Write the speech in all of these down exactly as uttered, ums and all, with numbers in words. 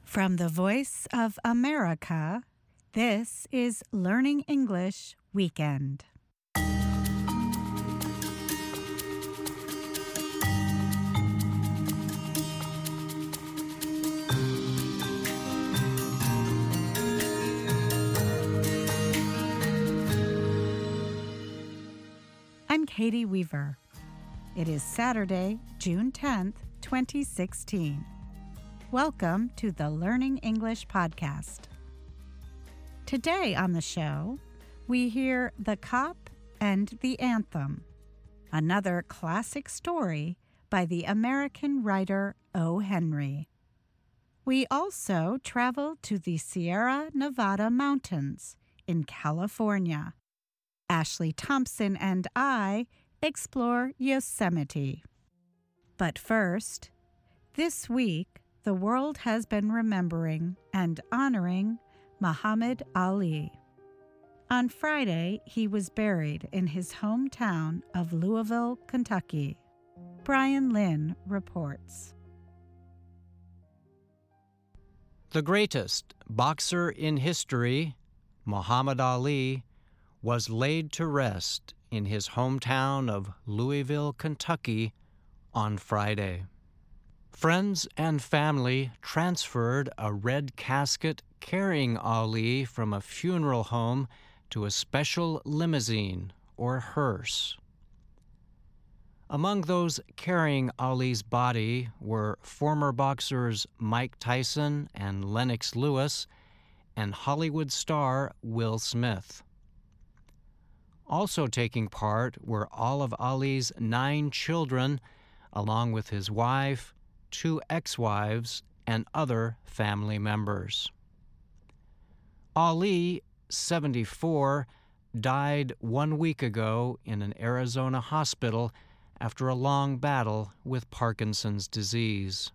From the Voice of America, this is Learning English Weekend. I'm Katie Weaver. It is Saturday, June tenth, twenty sixteen. Welcome to the Learning English podcast. Today on the show, we hear The Cop and the Anthem, another classic story by the American writer O. Henry. We also travel to the Sierra Nevada mountains in California. Ashley Thompson and I explore Yosemite. But first, this week, the world has been remembering and honoring Muhammad Ali. On Friday, he was buried in his hometown of Louisville, Kentucky. Brian Lynn reports. The greatest boxer in history, Muhammad Ali, was laid to rest in his hometown of Louisville, Kentucky on Friday. Friends and family transferred a red casket carrying Ali from a funeral home to a special limousine or hearse. Among those carrying Ali's body were former boxers Mike Tyson and Lennox Lewis and Hollywood star Will Smith. Also taking part were all of Ali's nine children, along with his wife, two ex-wives, and other family members. Ali, seventy-four, died one week ago in an Arizona hospital after a long battle with Parkinson's disease.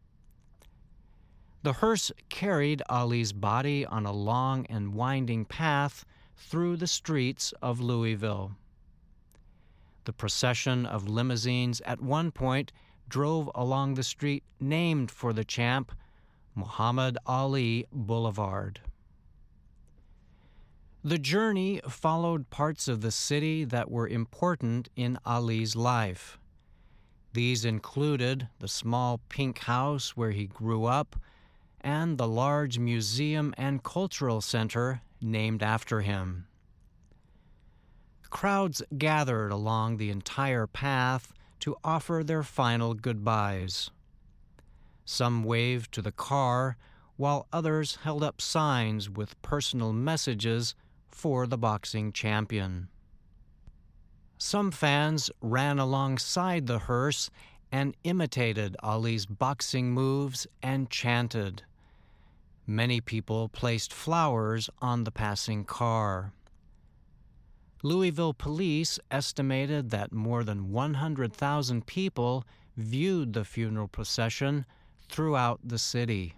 The hearse carried Ali's body on a long and winding path through the streets of Louisville. The procession of limousines at one point drove along the street named for the champ, Muhammad Ali Boulevard. The journey followed parts of the city that were important in Ali's life. These included the small pink house where he grew up and the large museum and cultural center named after him. Crowds gathered along the entire path to offer their final goodbyes. Some waved to the car, while others held up signs with personal messages for the boxing champion. Some fans ran alongside the hearse and imitated Ali's boxing moves and chanted. Many people placed flowers on the passing car. Louisville police estimated that more than one hundred thousand people viewed the funeral procession throughout the city.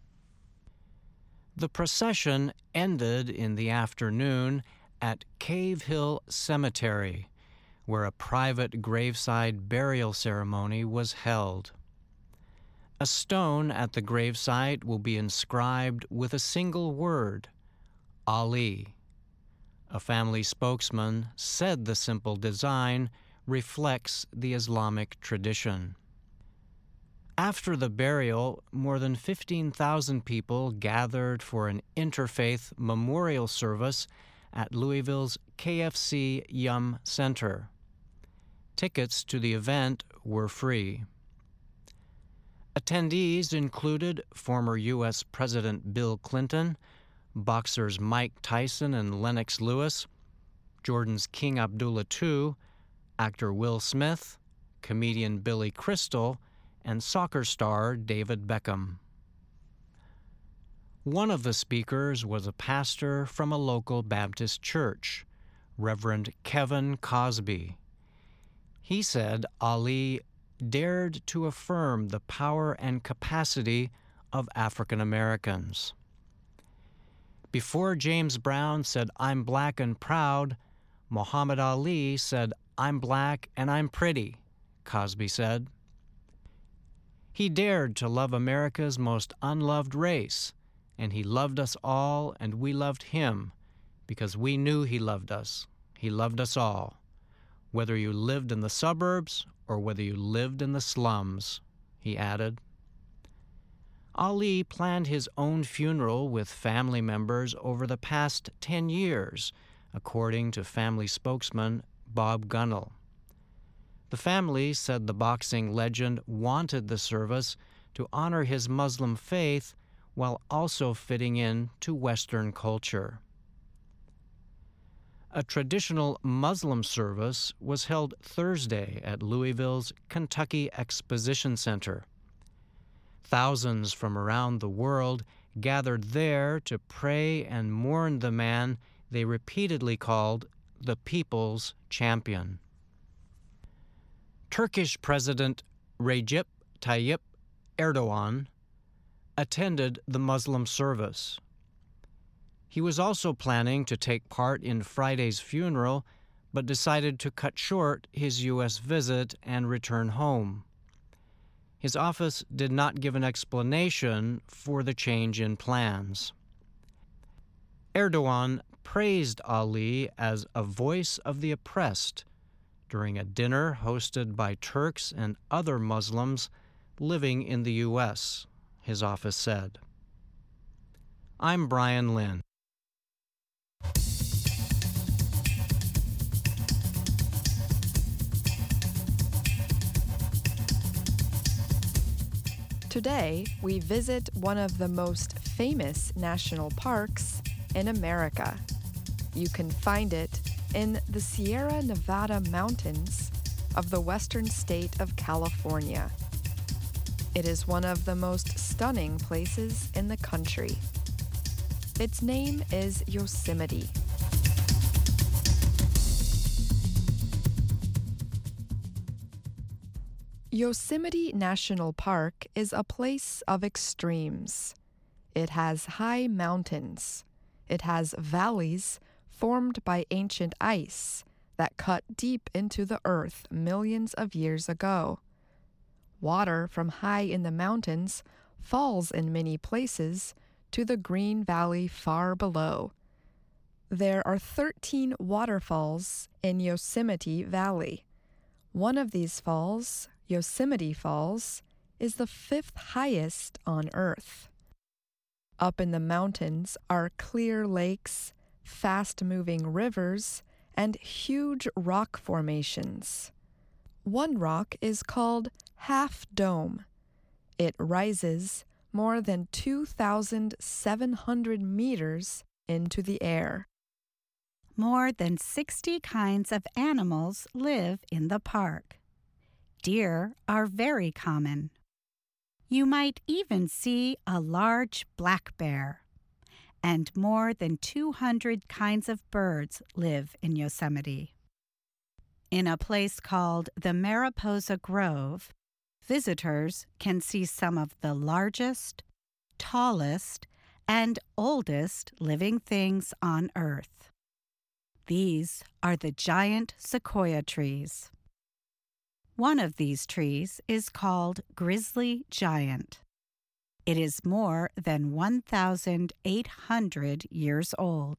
The procession ended in the afternoon at Cave Hill Cemetery, where a private graveside burial ceremony was held. A stone at the gravesite will be inscribed with a single word, Ali. A family spokesman said the simple design reflects the Islamic tradition. After the burial, more than fifteen thousand people gathered for an interfaith memorial service at Louisville's K F C Yum Center. Tickets to the event were free. Attendees included former U S President Bill Clinton, boxers Mike Tyson and Lennox Lewis, Jordan's King Abdullah the Second, actor Will Smith, comedian Billy Crystal, and soccer star David Beckham. One of the speakers was a pastor from a local Baptist church, Reverend Kevin Cosby. He said Ali dared to affirm the power and capacity of African Americans. Before James Brown said, "I'm black and proud," Muhammad Ali said, "I'm black and I'm pretty," Cosby said. He dared to love America's most unloved race, and he loved us all, and we loved him, because we knew he loved us. He loved us all, whether you lived in the suburbs or whether you lived in the slums, he added. Ali planned his own funeral with family members over the past ten years, according to family spokesman Bob Gunnell. The family said the boxing legend wanted the service to honor his Muslim faith while also fitting in to Western culture. A traditional Muslim service was held Thursday at Louisville's Kentucky Exposition Center. Thousands from around the world gathered there to pray and mourn the man they repeatedly called the people's champion. Turkish President Recep Tayyip Erdogan attended the Muslim service. He was also planning to take part in Friday's funeral, but decided to cut short his U S visit and return home. His office did not give an explanation for the change in plans. Erdogan praised Ali as a voice of the oppressed during a dinner hosted by Turks and other Muslims living in the U S, his office said. I'm Brian Lynn. Today, we visit one of the most famous national parks in America. You can find it in the Sierra Nevada mountains of the western state of California. It is one of the most stunning places in the country. Its name is Yosemite. Yosemite National Park is a place of extremes. It has high mountains. It has valleys formed by ancient ice that cut deep into the earth millions of years ago. Water from high in the mountains falls in many places to the green valley far below. There are thirteen waterfalls in Yosemite Valley. One of these falls, Yosemite Falls, is the fifth highest on Earth. Up in the mountains are clear lakes, fast-moving rivers, and huge rock formations. One rock is called Half Dome. It rises more than two thousand seven hundred meters into the air. More than sixty kinds of animals live in the park. Deer are very common. You might even see a large black bear. And more than two hundred kinds of birds live in Yosemite. In a place called the Mariposa Grove, visitors can see some of the largest, tallest, and oldest living things on Earth. These are the giant sequoia trees. One of these trees is called Grizzly Giant. It is more than one thousand eight hundred years old.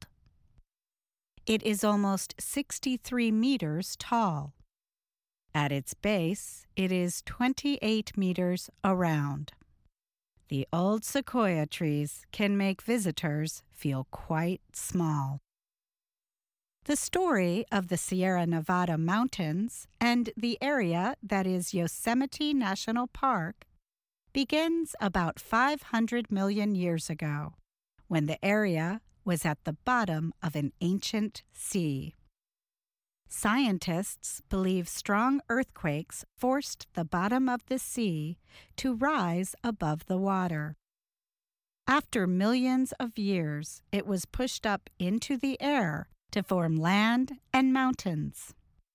It is almost sixty-three meters tall. At its base, it is twenty-eight meters around. The old sequoia trees can make visitors feel quite small. The story of the Sierra Nevada mountains and the area that is Yosemite National Park begins about five hundred million years ago, when the area was at the bottom of an ancient sea. Scientists believe strong earthquakes forced the bottom of the sea to rise above the water. After millions of years, it was pushed up into the air to form land and mountains.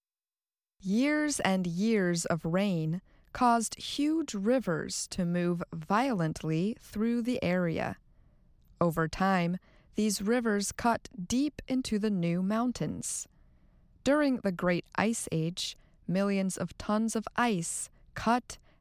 Years and years of rain caused huge rivers to move violently through the area. Over time, these rivers cut deep into the new mountains. During the Great Ice Age, millions of tons of ice cut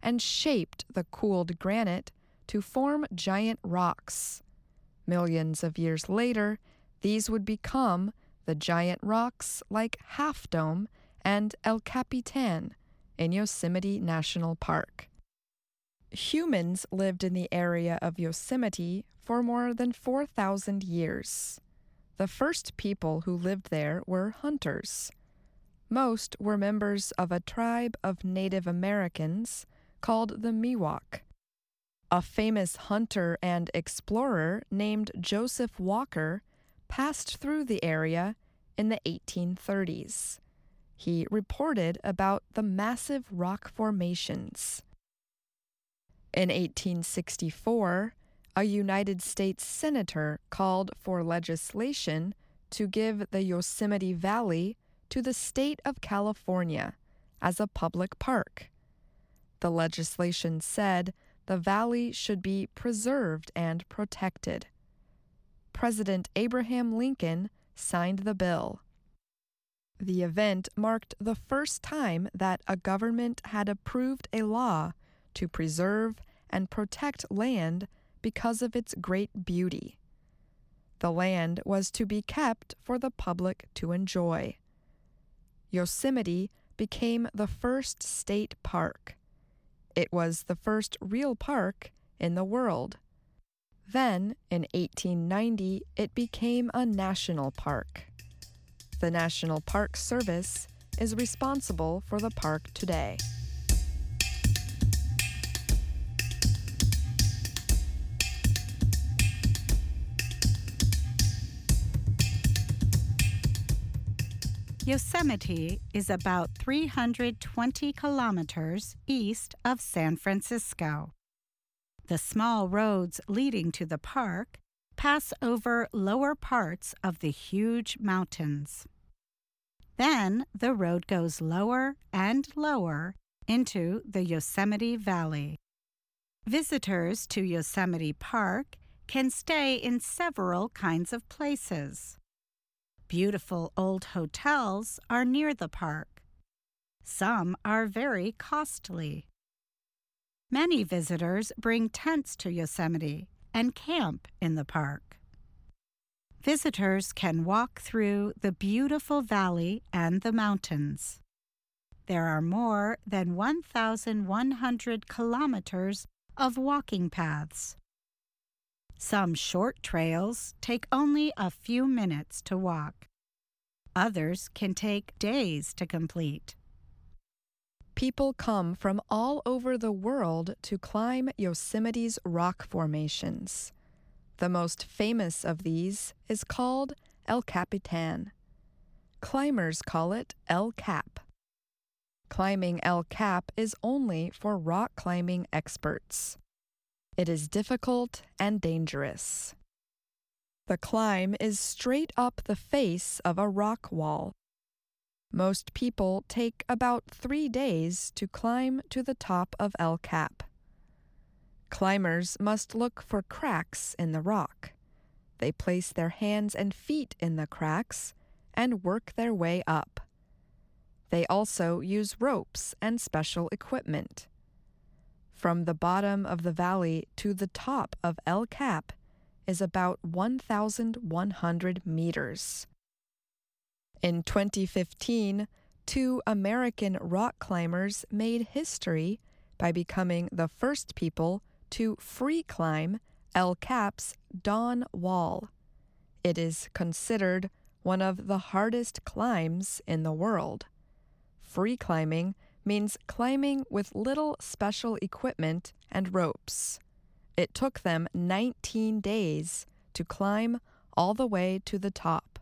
and shaped the cooled granite to form giant rocks. Millions of years later, these would become the giant rocks like Half Dome and El Capitan in Yosemite National Park. Humans lived in the area of Yosemite for more than four thousand years. The first people who lived there were hunters. Most were members of a tribe of Native Americans called the Miwok. A famous hunter and explorer named Joseph Walker passed through the area in the eighteen thirties. He reported about the massive rock formations. In eighteen sixty-four, a United States senator called for legislation to give the Yosemite Valley to the state of California as a public park. The legislation said the valley should be preserved and protected. President Abraham Lincoln signed the bill. The event marked the first time that a government had approved a law to preserve and protect land because of its great beauty. The land was to be kept for the public to enjoy. Yosemite became the first state park. It was the first real park in the world. Then, in eighteen ninety, it became a national park. The National Park Service is responsible for the park today. Yosemite is about three hundred twenty kilometers east of San Francisco. The small roads leading to the park pass over lower parts of the huge mountains. Then the road goes lower and lower into the Yosemite Valley. Visitors to Yosemite Park can stay in several kinds of places. Beautiful old hotels are near the park. Some are very costly. Many visitors bring tents to Yosemite and camp in the park. Visitors can walk through the beautiful valley and the mountains. There are more than one thousand one hundred kilometers of walking paths. Some short trails take only a few minutes to walk. Others can take days to complete. People come from all over the world to climb Yosemite's rock formations. The most famous of these is called El Capitan. Climbers call it El Cap. Climbing El Cap is only for rock climbing experts. It is difficult and dangerous. The climb is straight up the face of a rock wall. Most people take about three days to climb to the top of El Cap. Climbers must look for cracks in the rock. They place their hands and feet in the cracks and work their way up. They also use ropes and special equipment. From the bottom of the valley to the top of El Cap is about one thousand one hundred meters. In twenty fifteen, two American rock climbers made history by becoming the first people to free climb El Cap's Dawn Wall. It is considered one of the hardest climbs in the world. Free climbing means climbing with little special equipment and ropes. It took them nineteen days to climb all the way to the top.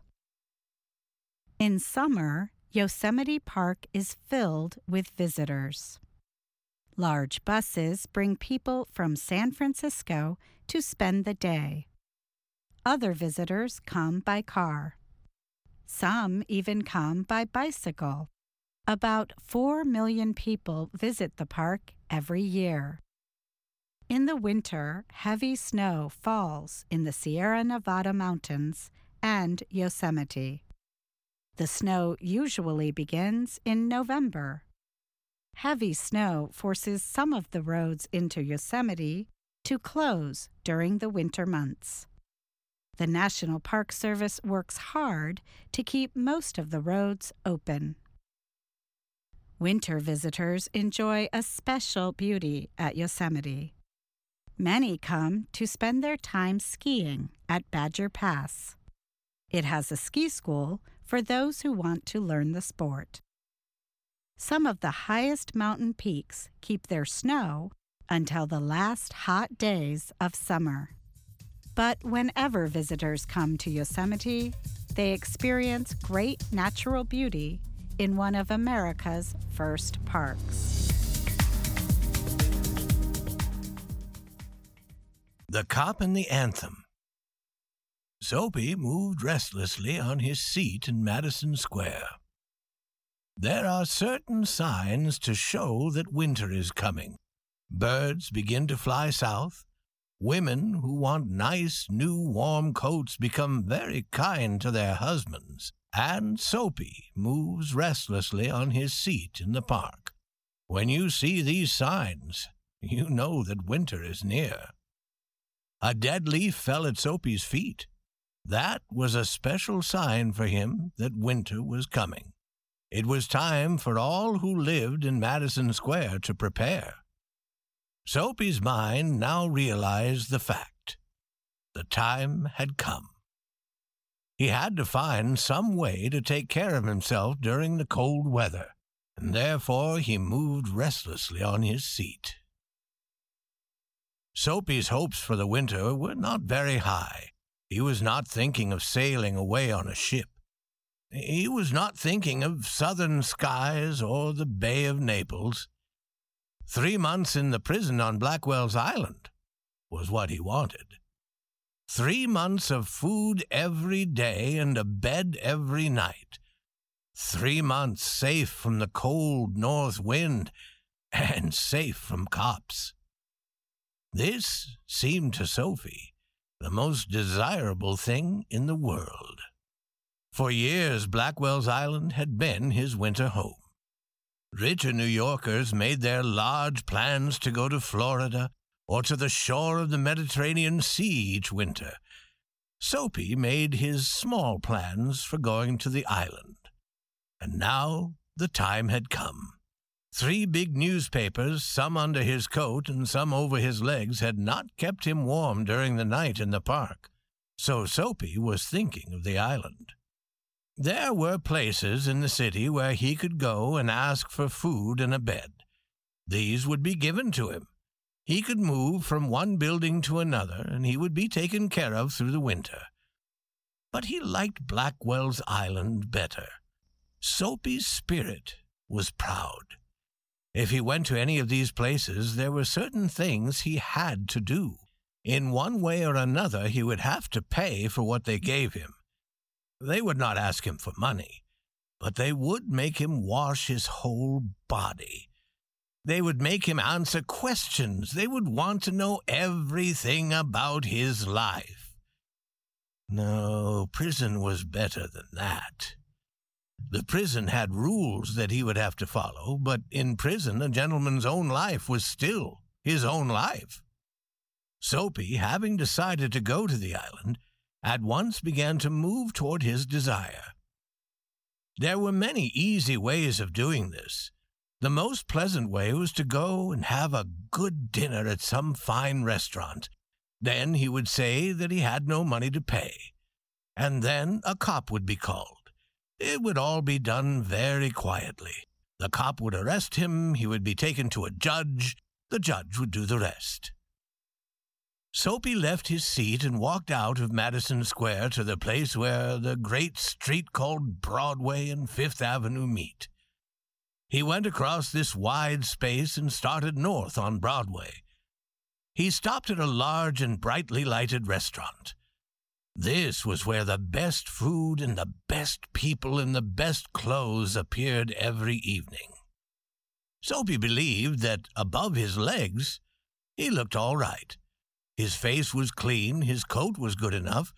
In summer, Yosemite Park is filled with visitors. Large buses bring people from San Francisco to spend the day. Other visitors come by car. Some even come by bicycle. About four million people visit the park every year. In the winter, heavy snow falls in the Sierra Nevada mountains and Yosemite. The snow usually begins in November. Heavy snow forces some of the roads into Yosemite to close during the winter months. The National Park Service works hard to keep most of the roads open. Winter visitors enjoy a special beauty at Yosemite. Many come to spend their time skiing at Badger Pass. It has a ski school for those who want to learn the sport. Some of the highest mountain peaks keep their snow until the last hot days of summer. But whenever visitors come to Yosemite, they experience great natural beauty in one of America's first parks. The Cop and the Anthem. Soapy moved restlessly on his seat in Madison Square. There are certain signs to show that winter is coming. Birds begin to fly south. Women who want nice, new, warm coats become very kind to their husbands. And Soapy moves restlessly on his seat in the park. When you see these signs, you know that winter is near. A dead leaf fell at Soapy's feet. That was a special sign for him that winter was coming. It was time for all who lived in Madison Square to prepare. Soapy's mind now realized the fact. The time had come. He had to find some way to take care of himself during the cold weather, and therefore he moved restlessly on his seat. Soapy's hopes for the winter were not very high. He was not thinking of sailing away on a ship. He was not thinking of southern skies or the Bay of Naples. Three months in the prison on Blackwell's Island was what he wanted. Three months of food every day and a bed every night. Three months safe from the cold north wind and safe from cops. This seemed to Soapy the most desirable thing in the world. For years, Blackwell's Island had been his winter home. Richer New Yorkers made their large plans to go to Florida or to the shore of the Mediterranean Sea each winter. Soapy made his small plans for going to the island. And now the time had come. Three big newspapers, some under his coat and some over his legs, had not kept him warm during the night in the park. So Soapy was thinking of the island. There were places in the city where he could go and ask for food and a bed. These would be given to him. He could move from one building to another, and he would be taken care of through the winter. But he liked Blackwell's Island better. Soapy's spirit was proud. If he went to any of these places, there were certain things he had to do. In one way or another, he would have to pay for what they gave him. They would not ask him for money, but they would make him wash his whole body. They would make him answer questions. They would want to know everything about his life. No, prison was better than that. The prison had rules that he would have to follow, but in prison a gentleman's own life was still his own life. Soapy, having decided to go to the island, at once began to move toward his desire. There were many easy ways of doing this. The most pleasant way was to go and have a good dinner at some fine restaurant. Then he would say that he had no money to pay. And then a cop would be called. It would all be done very quietly. The cop would arrest him, he would be taken to a judge, the judge would do the rest. Soapy left his seat and walked out of Madison Square to the place where the great street called Broadway and Fifth Avenue meet. He went across this wide space and started north on Broadway. He stopped at a large and brightly lighted restaurant. This was where the best food and the best people in the best clothes appeared every evening. Soapy believed that above his legs, he looked all right. His face was clean, his coat was good enough.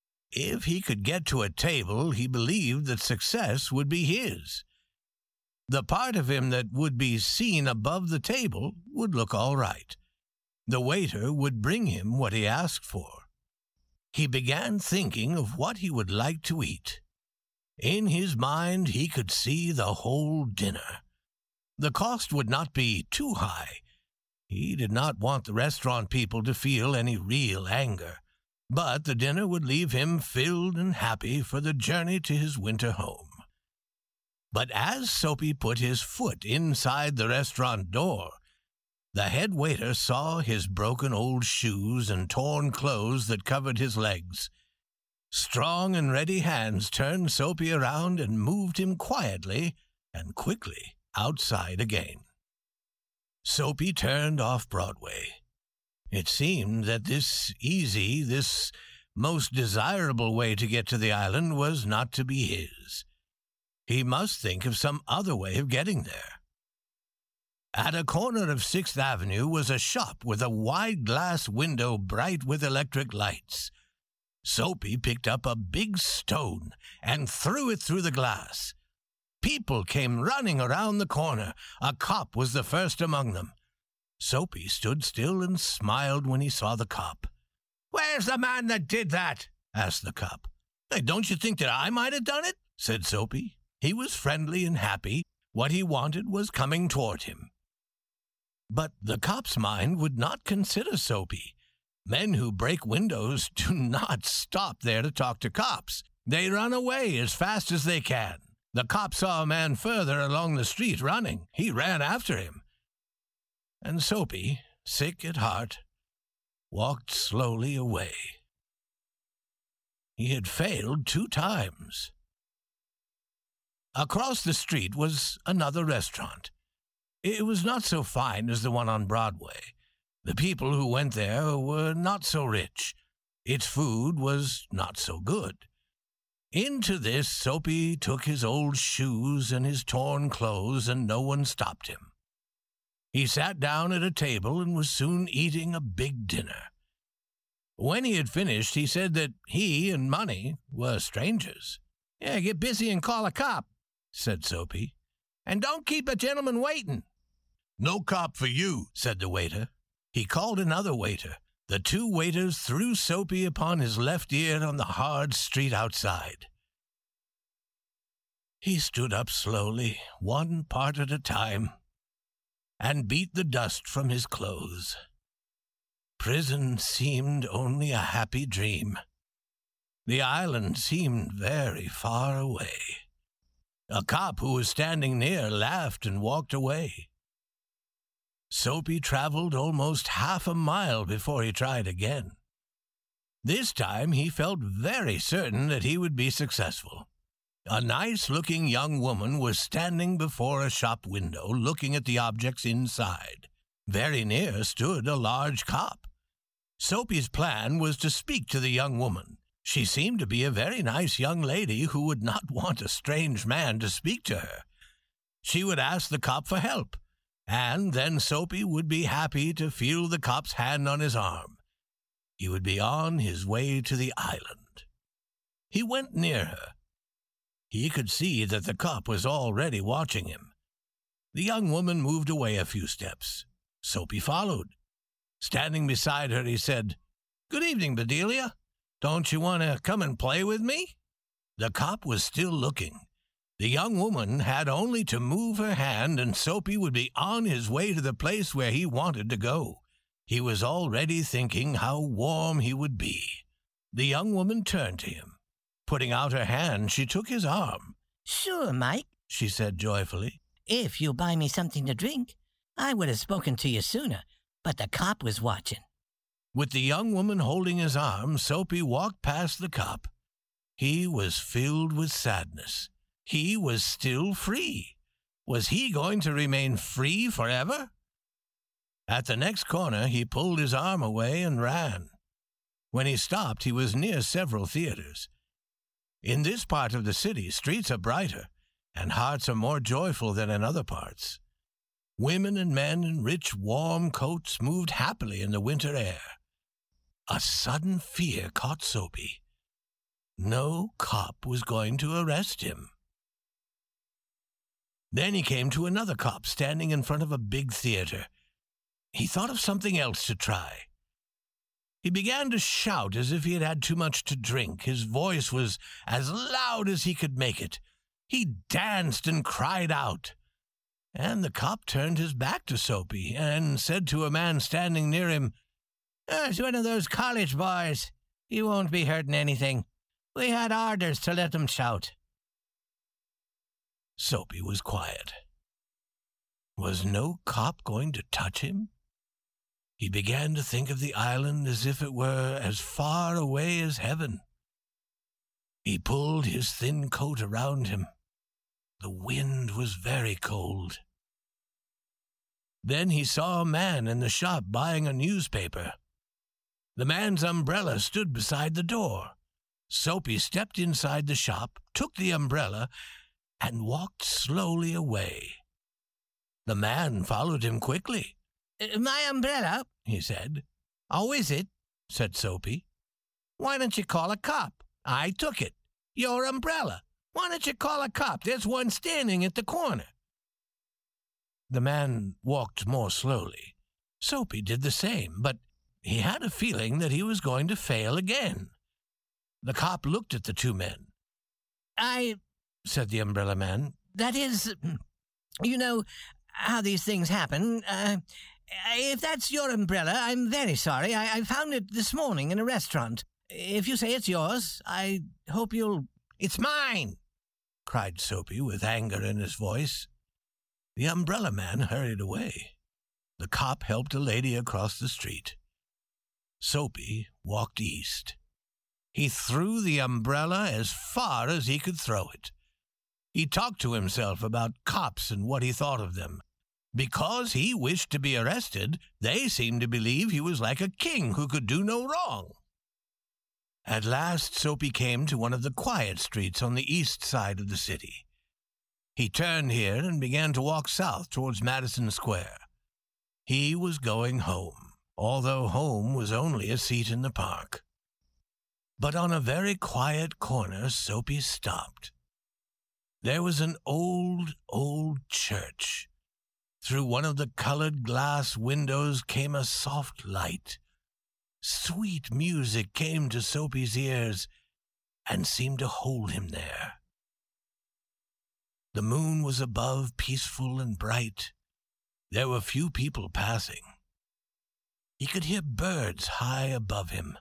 If he could get to a table, he believed that success would be his. The part of him that would be seen above the table would look all right. The waiter would bring him what he asked for. He began thinking of what he would like to eat. In his mind, he could see the whole dinner. The cost would not be too high. He did not want the restaurant people to feel any real anger, but the dinner would leave him filled and happy for the journey to his winter home. But as Soapy put his foot inside the restaurant door, the head waiter saw his broken old shoes and torn clothes that covered his legs. Strong and ready hands turned Soapy around and moved him quietly and quickly outside again. Soapy turned off Broadway. It seemed that this easy, this most desirable way to get to the island was not to be his. He must think of some other way of getting there. At a corner of Sixth Avenue was a shop with a wide glass window bright with electric lights. Soapy picked up a big stone and threw it through the glass. People came running around the corner. A cop was the first among them. Soapy stood still and smiled when he saw the cop. "Where's the man that did that?" asked the cop. "Hey, don't you think that I might have done it?" said Soapy. He was friendly and happy. What he wanted was coming toward him. But the cop's mind would not consider Soapy. Men who break windows do not stop there to talk to cops. They run away as fast as they can. The cop saw a man further along the street running. He ran after him. And Soapy, sick at heart, walked slowly away. He had failed two times. Across the street was another restaurant. It was not so fine as the one on Broadway. The people who went there were not so rich. Its food was not so good. Into this Soapy took his old shoes and his torn clothes, and no one stopped him. He sat down at a table and was soon eating a big dinner. When he had finished, he said that he and money were strangers. "Yeah, get busy and call a cop," said Soapy. "And don't keep a gentleman waiting." "No cop for you," said the waiter. He called another waiter. The two waiters threw Soapy upon his left ear on the hard street outside. He stood up slowly, one part at a time, and beat the dust from his clothes. Prison seemed only a happy dream. The island seemed very far away. A cop who was standing near laughed and walked away. Soapy traveled almost half a mile before he tried again. This time he felt very certain that he would be successful. A nice-looking young woman was standing before a shop window looking at the objects inside. Very near stood a large cop. Soapy's plan was to speak to the young woman. She seemed to be a very nice young lady who would not want a strange man to speak to her. She would ask the cop for help, and then Soapy would be happy to feel the cop's hand on his arm. He would be on his way to the island. He went near her. He could see that the cop was already watching him. The young woman moved away a few steps. Soapy followed. Standing beside her, he said, "Good evening, Bedelia. Don't you want to come and play with me?" The cop was still looking. The young woman had only to move her hand, and Soapy would be on his way to the place where he wanted to go. He was already thinking how warm he would be. The young woman turned to him. Putting out her hand, she took his arm. "Sure, Mike," she said joyfully. "If you'll buy me something to drink. I would have spoken to you sooner, but the cop was watching." With the young woman holding his arm, Soapy walked past the cop. He was filled with sadness. He was still free. Was he going to remain free forever? At the next corner, he pulled his arm away and ran. When he stopped, he was near several theaters. In this part of the city, streets are brighter, and hearts are more joyful than in other parts. Women and men in rich, warm coats moved happily in the winter air. A sudden fear caught Soapy. No cop was going to arrest him. Then he came to another cop standing in front of a big theater. He thought of something else to try. He began to shout as if he had had too much to drink. His voice was as loud as he could make it. He danced and cried out. And the cop turned his back to Soapy and said to a man standing near him, "Oh, it's one of those college boys. He won't be hurting anything. We had orders to let him shout." Soapy was quiet. Was no cop going to touch him? He began to think of the island as if it were as far away as heaven. He pulled his thin coat around him. The wind was very cold. Then he saw a man in the shop buying a newspaper. The man's umbrella stood beside the door. Soapy stepped inside the shop, took the umbrella, and walked slowly away. The man followed him quickly. "My umbrella," he said. "Oh, is it?" said Soapy. "Why don't you call a cop? I took it. Your umbrella. Why don't you call a cop? There's one standing at the corner." The man walked more slowly. Soapy did the same, but he had a feeling that he was going to fail again. The cop looked at the two men. "I," said the umbrella man, "that is, you know how these things happen. Uh, if that's your umbrella, I'm very sorry. I, I found it this morning in a restaurant. If you say it's yours, I hope you'll—" "It's mine!" cried Soapy with anger in his voice. The umbrella man hurried away. The cop helped a lady across the street. Soapy walked east. He threw the umbrella as far as he could throw it. He talked to himself about cops and what he thought of them. Because he wished to be arrested, they seemed to believe he was like a king who could do no wrong. At last, Soapy came to one of the quiet streets on the east side of the city. He turned here and began to walk south towards Madison Square. He was going home, although home was only a seat in the park. But on a very quiet corner, Soapy stopped. There was an old, old church. Through one of the colored glass windows came a soft light. Sweet music came to Soapy's ears and seemed to hold him there. The moon was above, peaceful and bright. There were few people passing. He could hear birds high above him.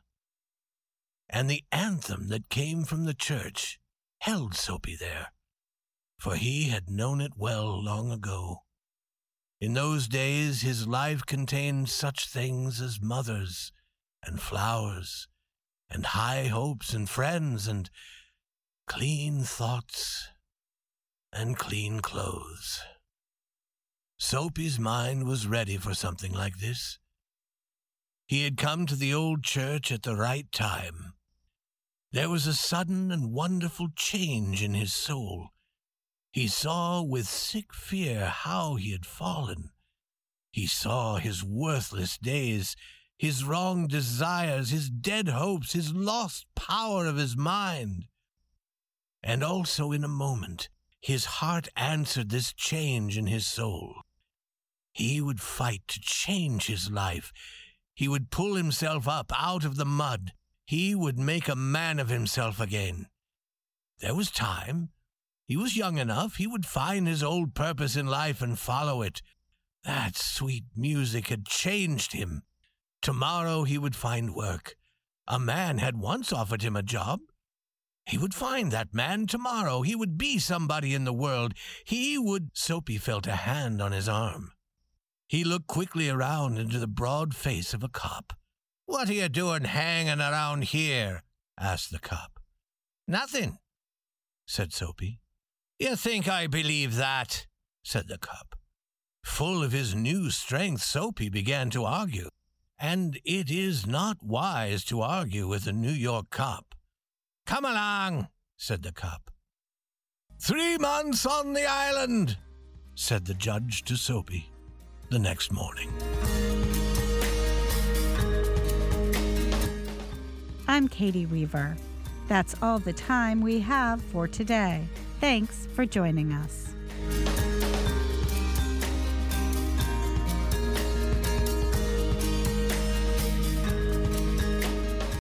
And the anthem that came from the church held Soapy there, for he had known it well long ago. In those days his life contained such things as mothers and flowers and high hopes and friends and clean thoughts and clean clothes. Soapy's mind was ready for something like this. He had come to the old church at the right time. There was a sudden and wonderful change in his soul. He saw with sick fear how he had fallen. He saw his worthless days, his wrong desires, his dead hopes, his lost power of his mind. And also in a moment, his heart answered this change in his soul. He would fight to change his life. He would pull himself up out of the mud. He would make a man of himself again. There was time. He was young enough. He would find his old purpose in life and follow it. That sweet music had changed him. Tomorrow he would find work. A man had once offered him a job. He would find that man tomorrow. He would be somebody in the world. He would... Soapy felt a hand on his arm. He looked quickly around into the broad face of a cop. "What are you doing hanging around here?" asked the cop. "Nothing," said Soapy. "You think I believe that?" said the cop. Full of his new strength, Soapy began to argue. And it is not wise to argue with a New York cop. "Come along," said the cop. "Three months on the island," said the judge to Soapy the next morning. I'm Katie Weaver. That's all the time we have for today. Thanks for joining us.